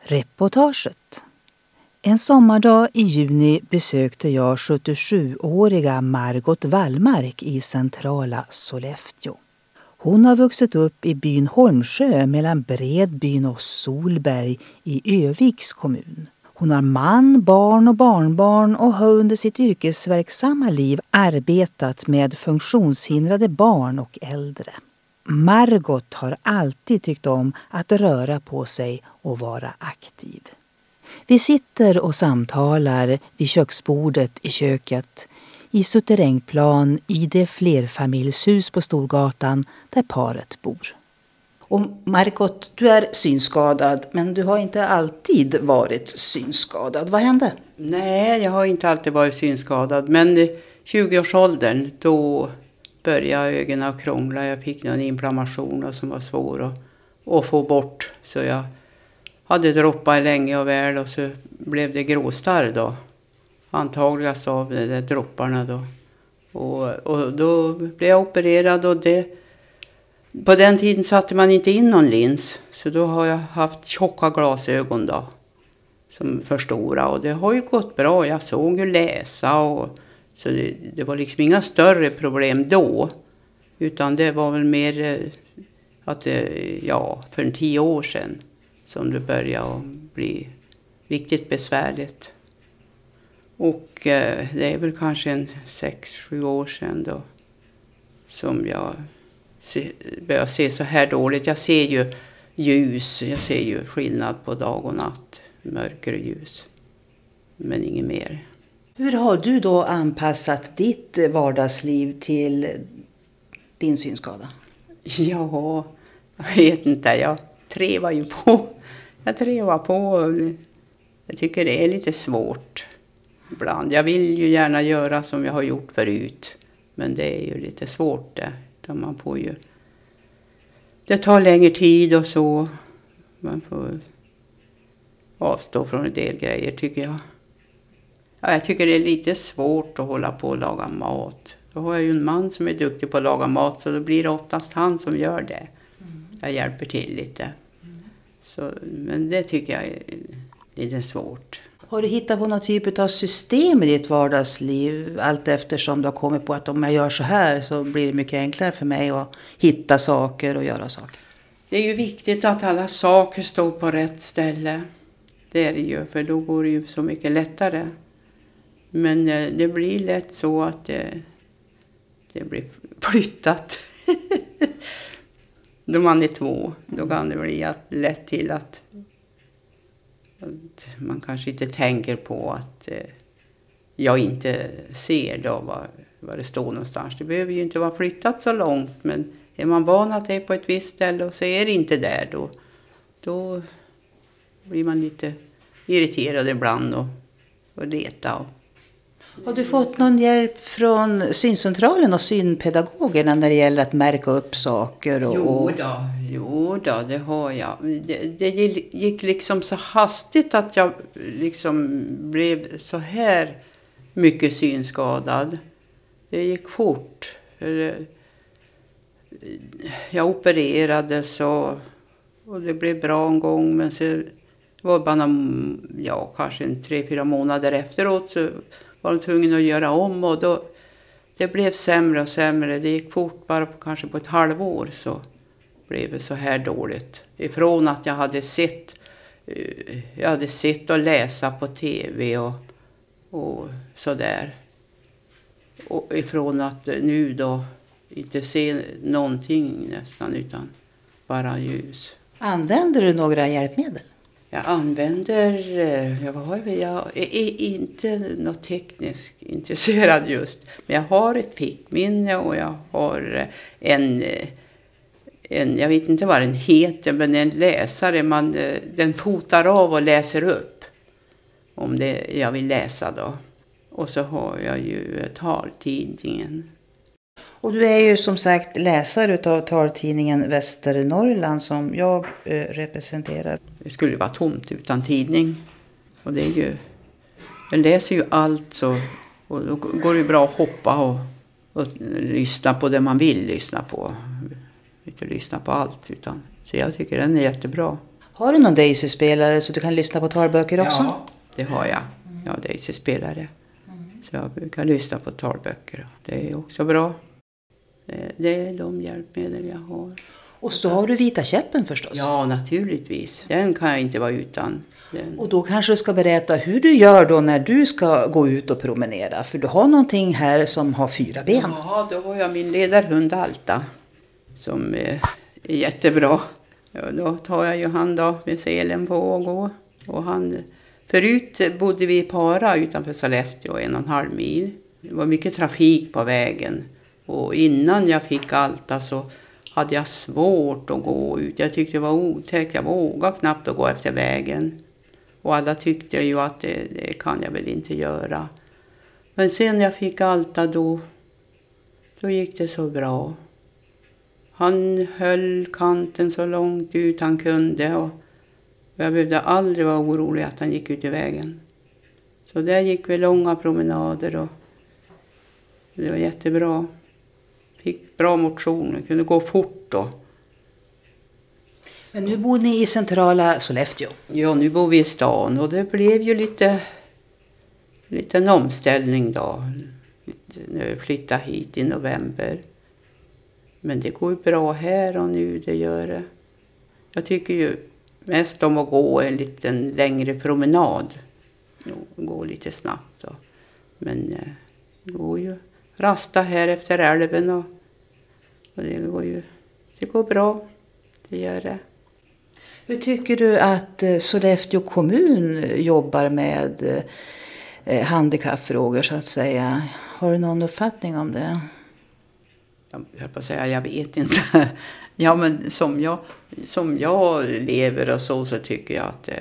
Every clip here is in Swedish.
Reportaget. En sommardag i juni besökte jag 77-åriga Margot Wallmark i centrala Sollefteå. Hon har vuxit upp i byn Holmsjö mellan Bredbyn och Solberg i Öviks kommun. Hon har man, barn och barnbarn och har under sitt yrkesverksamma liv arbetat med funktionshindrade barn och äldre. Margot har alltid tyckt om att röra på sig och vara aktiv. Vi sitter och samtalar vid köksbordet i köket i suterrängplan i det flerfamiljshus på Storgatan där paret bor. Och Margot, du är synskadad, men du har inte alltid varit synskadad. Vad hände? Nej, jag har inte alltid varit synskadad, men i 20-årsåldern då började ögonen att krångla. Jag fick någon inflammation som var svår att få bort, så jag hade droppat länge och väl och så blev det gråstarr då. Antagligast av de där dropparna då. Och då blev jag opererad och på den tiden satte man inte in någon lins. Så då har jag haft tjocka glasögon då. Som för stora och det har ju gått bra. Jag såg ju läsa så det var liksom inga större problem då. Utan det var väl mer att för 10 år sedan som det började bli riktigt besvärligt. Och det är väl kanske 6-7 år sedan då som jag börjar se så här dåligt. Jag ser ju ljus, jag ser ju skillnad på dag och natt, mörker och ljus. Men inget mer. Hur har du då anpassat ditt vardagsliv till din synskada? Ja, jag vet inte. Jag trevar på. Jag tycker det är lite svårt ibland. Jag vill ju gärna göra som jag har gjort förut. Men det är ju lite svårt det. Man får ju... Det tar längre tid och så. Man får avstå från en del grejer tycker jag. Ja, jag tycker det är lite svårt att hålla på och laga mat. Då har jag ju en man som är duktig på att laga mat så då blir det oftast han som gör det. Jag hjälper till lite. Så, men det tycker jag är lite svårt. Har du hittat på någon typ av system i ditt vardagsliv allt eftersom du har kommit på att om jag gör så här så blir det mycket enklare för mig att hitta saker och göra saker? Det är ju viktigt att alla saker står på rätt ställe. Det är det ju, för då går det ju så mycket lättare. Men det blir lätt så att det blir flyttat. Då man är 2, då kan det bli lätt till att man kanske inte tänker på att jag inte ser då var det står någonstans. Det behöver ju inte vara flyttat så långt, men är man van att det är på ett visst ställe och så är det inte där då blir man lite irriterad ibland och leta. Har du fått någon hjälp från syncentralen och synpedagogerna när det gäller att märka upp saker? Jo då, det har jag. Det gick liksom så hastigt att jag liksom blev så här mycket synskadad. Det gick fort. Jag opererades och det blev bra en gång, men så var det bara kanske 3-4 månader efteråt så var de tvungna att göra om och då det blev sämre och sämre. Det gick fort, bara kanske på ett halvår så blev det så här dåligt. Ifrån att jag hade sett och läsa på tv och sådär. Och ifrån att nu då inte se någonting nästan utan bara ljus. Använder du några hjälpmedel? Jag använder, jag är inte något tekniskt intresserad just. Men jag har ett fickminne och jag har en jag vet inte vad den heter, men en läsare. Den fotar av och läser upp om det jag vill läsa då. Och så har jag ju taltidningen. Och du är ju som sagt läsare av taltidningen Västernorrland som jag representerar. Det skulle vara tomt utan tidning. Och det är ju... Jag läser ju allt så... Och då går det ju bra att hoppa och lyssna på det man vill lyssna på. Inte lyssna på allt utan... Så jag tycker den är jättebra. Har du någon Daisy-spelare så du kan lyssna på talböcker också? Ja, det har jag. Jag har Daisy-spelare. Så jag brukar lyssna på talböcker. Det är också bra. Det är de hjälpmedel jag har. Och så har du vita käppen förstås. Ja, naturligtvis. Den kan jag inte vara utan. Och då kanske du ska berätta hur du gör då när du ska gå ut och promenera. För du har någonting här som har 4 ben. Ja, då har jag min ledarhund Alta. Som är jättebra. Ja, då tar jag ju han då med selen på och gå. Och förut bodde vi i Para utanför Sollefteå 1,5 mil. Det var mycket trafik på vägen. Och innan jag fick Alta så hade jag svårt att gå ut. Jag tyckte det var otäckt. Jag vågade knappt att gå efter vägen. Och alla tyckte ju att det kan jag väl inte göra. Men sen jag fick Alta då gick det så bra. Han höll kanten så långt ut han kunde. Och jag behövde aldrig vara orolig att han gick ut i vägen. Så där gick vi långa promenader och det var jättebra. Fick bra motion, kunde gå fort då. Men nu bor ni i centrala Sollefteå. Ja, nu bor vi i stan och det blev ju lite en omställning då. När vi flyttade hit i november. Men det går bra här och nu, det gör det. Jag tycker ju mest om att gå en liten längre promenad. Gå lite snabbt då. Men det går ju rasta här efter älven och det går bra. Det gör det. Hur tycker du att Sollefteå kommun jobbar med handikappfrågor så att säga? Har du någon uppfattning om det? Jag höll på att säga, jag vet inte. Ja, men som jag lever och så tycker jag att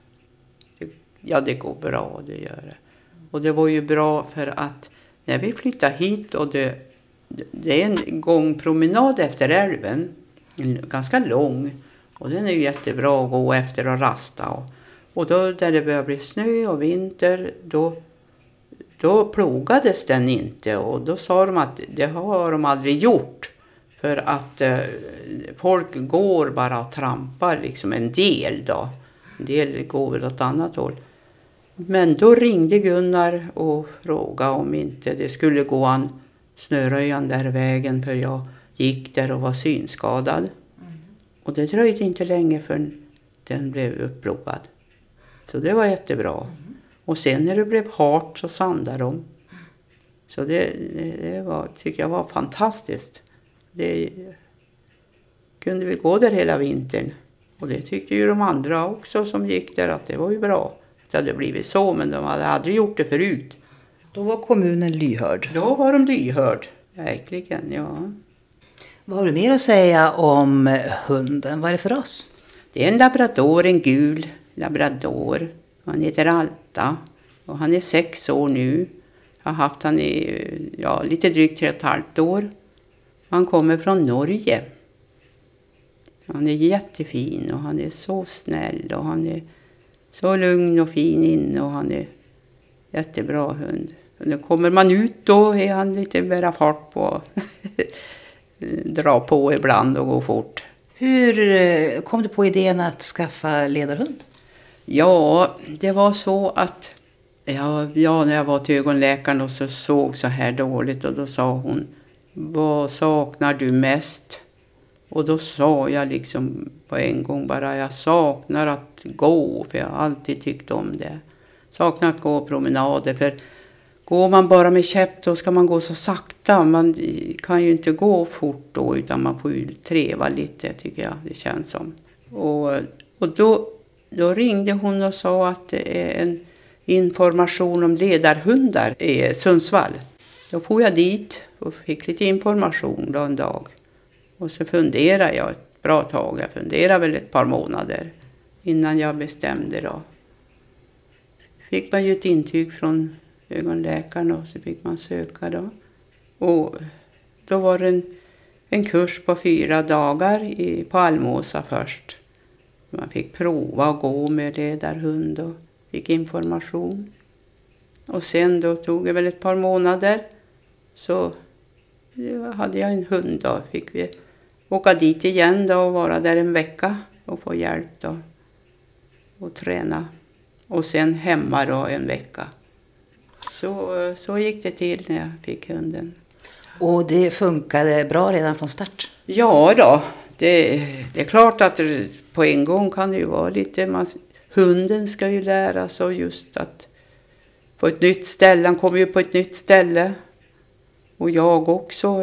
det går bra, det gör det. Och det var ju bra för att när vi flyttade hit och det är en gångpromenad efter älven, ganska lång. Och den är ju jättebra att gå efter och rasta. Och då när det börjar bli snö och vinter, då plogades den inte. Och då sa de att det har de aldrig gjort. För att folk går bara och trampar liksom en del då. En del går väl åt annat håll. Men då ringde Gunnar och frågade om inte det skulle gå an snöröjan där vägen. För jag gick där och var synskadad. Och det dröjde inte länge förrän den blev upplogad. Så det var jättebra. Och sen när det blev hårt så sandade de. Så det tycker jag var fantastiskt. Det kunde vi gå där hela vintern. Och det tyckte ju de andra också som gick där att det var ju bra. Det hade blivit så, men de hade aldrig gjort det förut. Då var kommunen lyhörd. Då var de lyhörd. Verkligen, ja. Vad har du mer att säga om hunden? Vad är det för oss? Det är en labrador, en gul labrador. Han heter Alta och han är 6 år nu. Jag har haft han i lite drygt 3,5 år. Han kommer från Norge. Han är jättefin och han är så snäll och han är så lugn och fin inne och han är jättebra hund. Och då kommer man ut då är han lite mera fart på. Dra på ibland och gå fort. Hur kom du på idén att skaffa ledarhund? Ja, det var så att när jag var till ögonläkaren och så såg så här dåligt och då sa hon, vad saknar du mest? Och då sa jag liksom på en gång bara, jag saknar att gå, för jag har alltid tyckt om det. Saknar att gå promenader, för går man bara med käpp då ska man gå så sakta. Man kan ju inte gå fort då utan man får ju treva lite tycker jag, det känns som. Och då ringde hon och sa att det är en information om ledarhundar i Sundsvall. Då får jag dit och fick lite information då en dag. Och så funderade jag ett bra tag. Jag funderade väl ett par månader innan jag bestämde då. Fick man ju ett intyg från ögonläkaren och så fick man söka då. Och då var det en kurs på 4 dagar på Almåsa först. Man fick prova att gå med ledarhund och fick information. Och sen då tog det väl ett par månader så hade jag en hund då. Fick vi åka dit igen då och vara där en vecka och få hjälp då. och träna. Och sen hemma då en vecka. Så gick det till när jag fick hunden. Och det funkade bra redan från start? Ja då, det är klart att på en gång kan det ju vara lite... Hunden ska ju lära sig just att på ett nytt ställe, han kommer ju på ett nytt ställe. Och jag också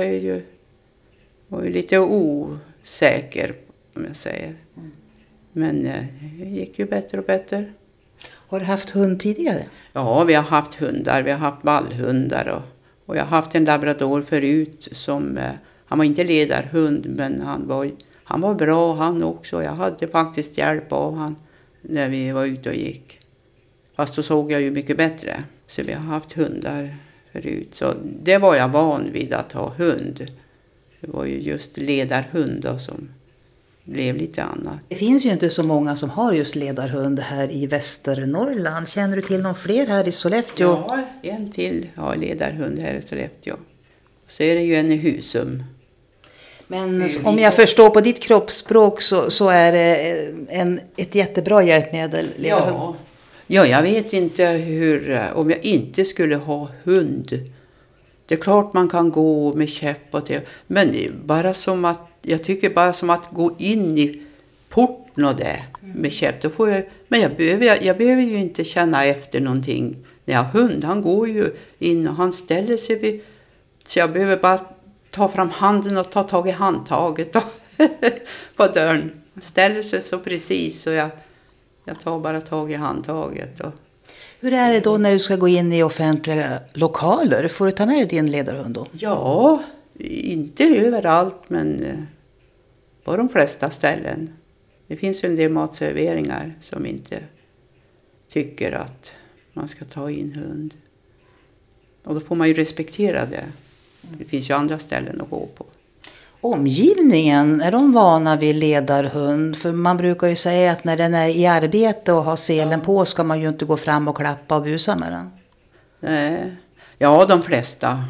var ju lite osäker, om jag säger. Men det gick ju bättre och bättre. Har du haft hund tidigare? Ja, vi har haft hundar. Vi har haft vallhundar. Och jag har haft en labrador förut som... Han var inte ledarhund, men han var bra han också. Jag hade faktiskt hjälp av han när vi var ute och gick. Fast då såg jag ju mycket bättre. Så vi har haft hundar förut. Så det var jag van vid att ha hund. Det var ju just ledarhund då som blev lite annat. Det finns ju inte så många som har just ledarhund här i Västernorrland. Känner du till någon fler här i Sollefteå? Ja, en till har ledarhund här i Sollefteå. Så är det ju en i Husum. Men om jag förstår på ditt kroppsspråk så är det ett jättebra hjälpmedel, ledarhund. Ja, jag vet inte om jag inte skulle ha hund. Det är klart man kan gå med käpp och det. Men det är bara som att, jag tycker bara som att gå in i porten och det med käpp. Då får men jag behöver ju inte känna efter någonting när jag har hund. Han går ju in och han ställer sig vid, så jag behöver bara ta fram handen och ta tag i handtaget på dörren. Han ställer sig så precis så jag tar bara tag i handtaget. Hur är det då när du ska gå in i offentliga lokaler? Får du ta med dig din ledarhund då? Ja, inte överallt men på de flesta ställen. Det finns ju en del matserveringar som inte tycker att man ska ta in hund. Och då får man ju respektera det. Det finns ju andra ställen att gå på. Omgivningen, är de vana vid ledarhund? För man brukar ju säga att när den är i arbete och har selen på ska man ju inte gå fram och klappa och busa med den. Nej. Ja, de flesta.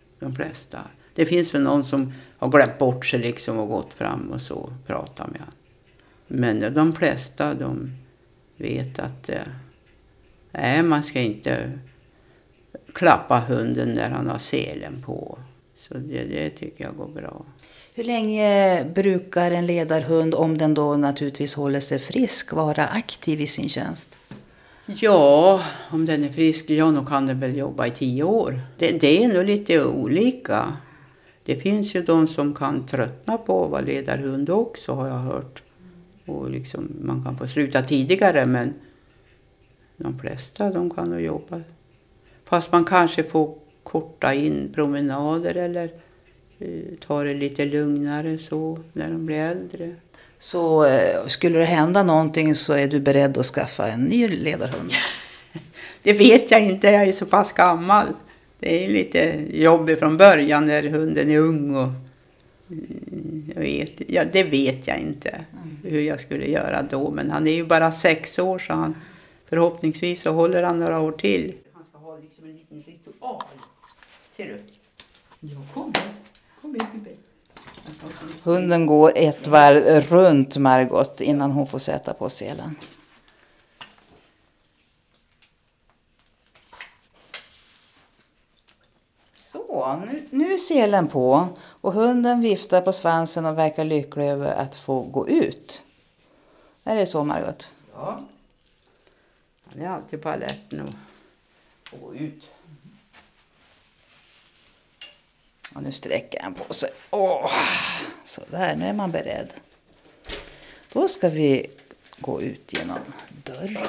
Det finns väl någon som har glömt bort sig liksom och gått fram och så pratar med han. Men de flesta, de vet att man ska inte klappa hunden när han har selen på. Så det tycker jag går bra. Hur länge brukar en ledarhund, om den då naturligtvis håller sig frisk, vara aktiv i sin tjänst? Ja, om den är frisk, då kan den väl jobba i 10 år. Det är nog lite olika. Det finns ju de som kan tröttna på att vara ledarhund också, har jag hört. Och liksom, man kan få sluta tidigare, men de flesta de kan nog jobba. Fast man kanske får korta in promenader eller ta det lite lugnare så när de blir äldre. Så skulle det hända någonting så är du beredd att skaffa en ny ledarhund? Det vet jag inte, jag är så pass gammal. Det är lite jobbigt från början när hunden är ung. Och det vet jag inte hur jag skulle göra då. Men han är ju bara 6 år så han, förhoppningsvis så håller han några år till. Han ska ha liksom en liten ritual. Ser du? Ja, kom igen. Hunden går ett varv runt Margot innan hon får sätta på selen. Så, nu är selen på och hunden viftar på svansen och verkar lycklig över att få gå ut. Är det så, Margot? Ja, han är alltid på alerten och gå ut. Och nu sträcker han på sig. Så där, nu är man beredd. Då ska vi gå ut genom dörren.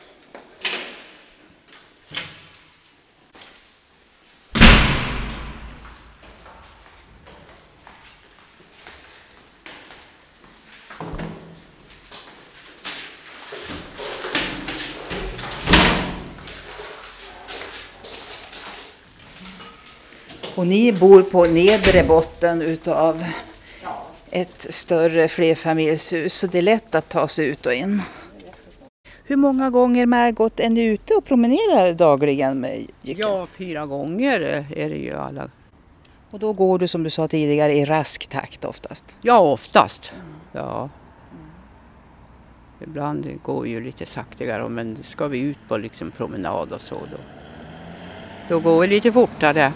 Och ni bor på nedre botten utav ett större flerfamiljshus, så det är lätt att ta sig ut och in. Hur många gånger, Margot, är ni ute och promenerar dagligen med Jycken? Ja, 4 gånger är det ju alla. Och då går du, som du sa tidigare, i rask takt oftast? Ja, oftast. Ja. Ibland går vi ju lite saktigare, men ska vi ut på liksom promenad och så då går vi lite fortare.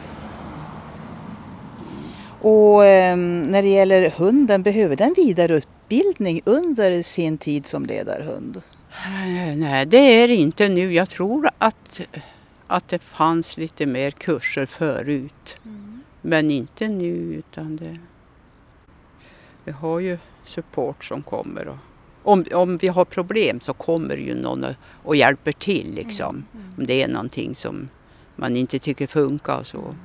Och när det gäller hunden, behöver den vidareutbildning under sin tid som ledarhund? Nej, det är inte nu. Jag tror att det fanns lite mer kurser förut. Men inte nu, utan vi har ju support som kommer. Och om vi har problem så kommer ju någon och hjälper till liksom. Om det är någonting som man inte tycker funkar så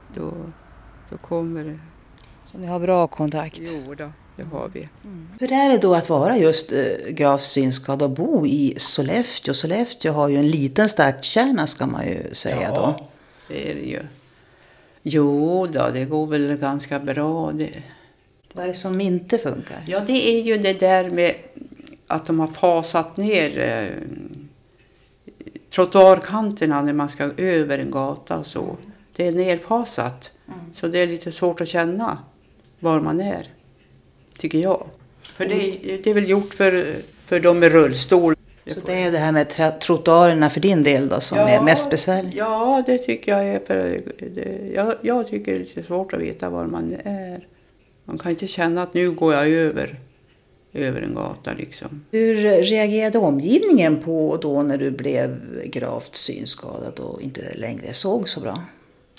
då kommer det. Så ni har bra kontakt? Jo då, det har vi. Hur är det då att vara just gravt synskadad och bo i Sollefteå? Sollefteå har ju en liten stadskärna ska man ju säga då. Ja, det är det ju. Jo då, det går väl ganska bra. Vad är det som inte funkar? Ja, det är ju det där med att de har fasat ner trottoarkanterna när man ska över en gata och så. Det är nerfasat. Så det är lite svårt att känna var man är, tycker jag. För det är väl gjort för de med rullstol. Så det är det här med trottoarerna för din del då som är mest besvärligt? Ja, det tycker jag är. Jag tycker det är lite svårt att veta var man är. Man kan inte känna att nu går jag över en gata liksom. Hur reagerade omgivningen på då när du blev gravt synskadad och inte längre såg så bra?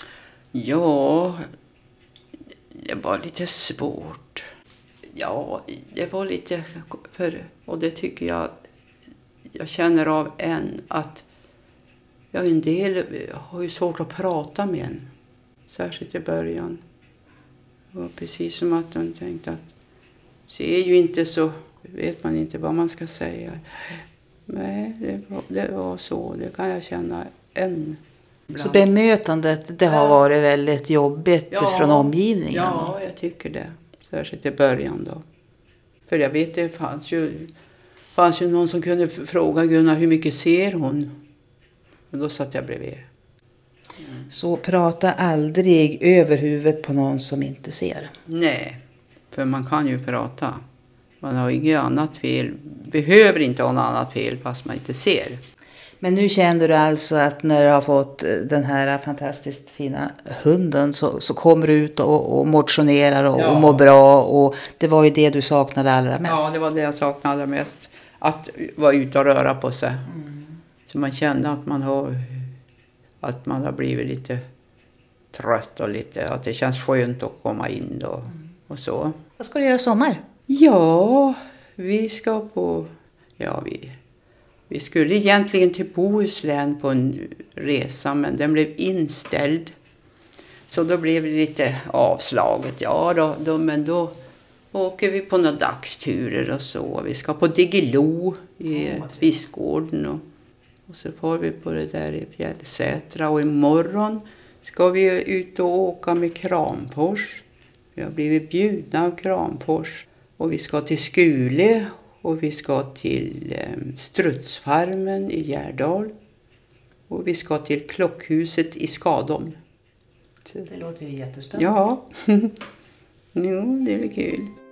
Ja, det var lite svårt. Ja, det var lite och det tycker jag känner av än att en del har ju svårt att prata med en. Särskilt i början. Det var precis som att de tänkte att ser ju inte så vet man inte vad man ska säga. Nej, det var så. Det kan jag känna än. Så bemötandet, det har varit väldigt jobbigt från omgivningen? Ja, jag tycker det. Särskilt i början då. För jag vet, det fanns ju någon som kunde fråga Gunnar hur mycket ser hon? Och då satt jag bredvid. Så prata aldrig över huvudet på någon som inte ser? Nej, för man kan ju prata. Man har inget annat fel. Behöver inte ha något annat fel fast man inte ser. Men nu känner du alltså att när du har fått den här fantastiskt fina hunden så kommer du ut och motionerar och mår bra. Och det var ju det du saknade allra mest. Ja, det var det jag saknade allra mest. Att vara ute och röra på sig. Så man kände att man har blivit lite trött och att det känns skönt att komma in då. Och så. Vad ska du göra i sommar? Ja, vi ska vi skulle egentligen till Bohuslän på en resa, men den blev inställd. Så då blev det lite avslaget. Ja, men då åker vi på några dagsturer och så. Vi ska på Diggilo i Biskgården och så får vi på det där i Fjällsätra. Och imorgon ska vi ut och åka med Kramfors. Vi har blivit bjudna av Kramfors. Och vi ska till Skule och vi ska till Strutsfarmen i Gärdal. Och vi ska till Klockhuset i Skadholm. Det låter ju jättespännande. Ja, jo, det är kul.